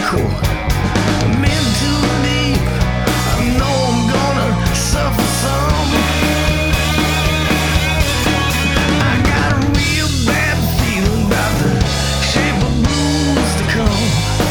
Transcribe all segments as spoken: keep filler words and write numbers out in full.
core. I'm in too deep. I know I'm gonna suffer some. I got a real bad feeling about the shape of blues to come.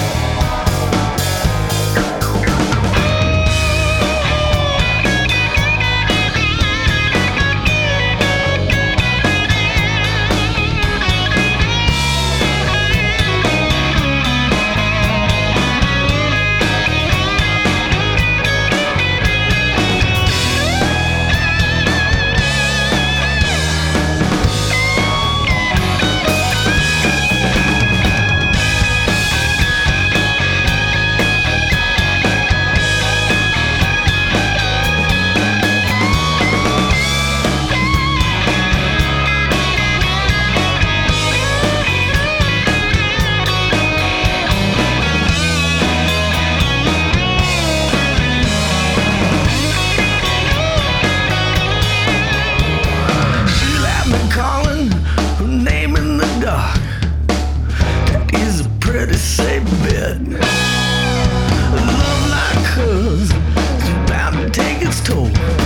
Calling her name in the dark. That is a pretty safe bet. A love like hers is bound to take its toll.